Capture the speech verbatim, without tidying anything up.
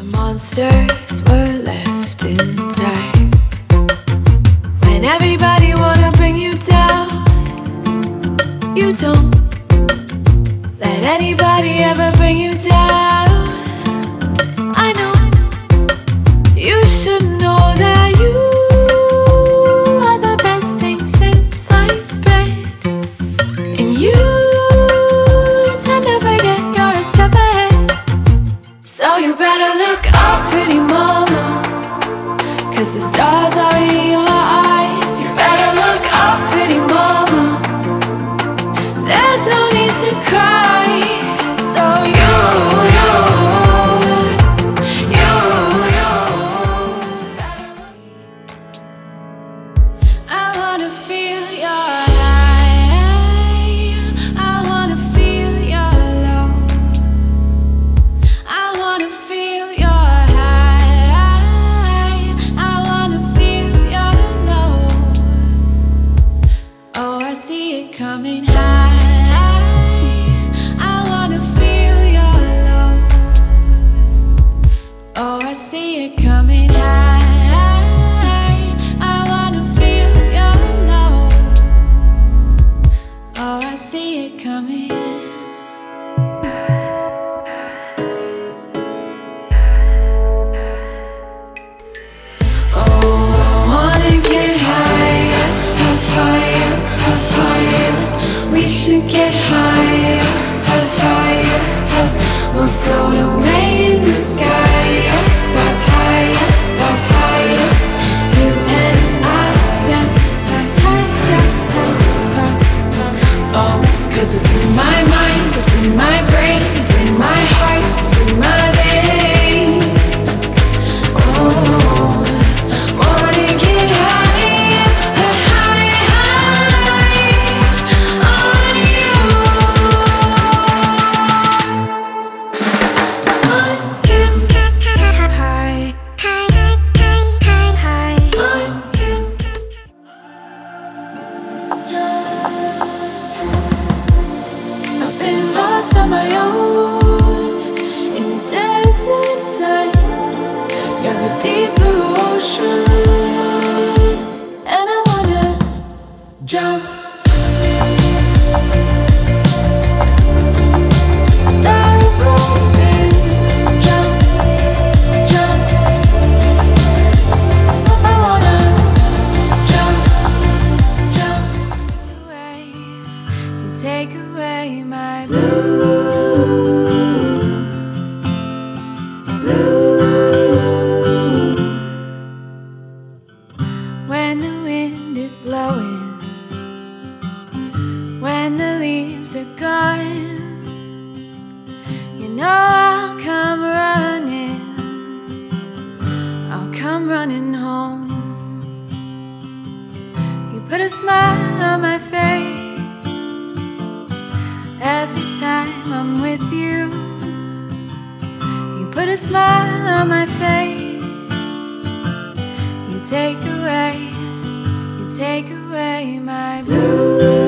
monsters were left intact. When everybody wanna bring you down, you don't let anybody ever bring you down. I know you should know that you are the best thing since sliced bread, and you tend to forget you're a step ahead. So you better look up, pretty mama, 'cause the stars are in your eyes. You better look up, pretty mama, there's no need to cry. So you, you, you, you better look. I wanna feel your high, I wanna feel your low, I wanna feel your high, I wanna feel your low. Oh, I see it coming high, I wanna feel your low. Oh, I see it coming high, I wanna feel your low. Oh, I see it coming. Oh, I wanna get higher, higher, higher. We should get higher, higher. We'll float away in the sky, up, up higher, up higher. You and I, yeah, higher, higher. Oh, 'cause it's in my mind, it's in my brain, it's in my heart, it's in my veins. Oh, wanna get higher, higher, higher on you, on you, high, high, high, high on you. I've been lost on my own in the desert sun. You're the deep blue ocean, and I wanna jump, dive right in, jump, jump. I wanna jump, jump away. You take away my blue, blue. When the wind is blowing, when the leaves are gone, you know I'll come running, I'll come running home. You put a smile on my face every time I'm with you. You put a smile on my face. You take away, you take away my blue.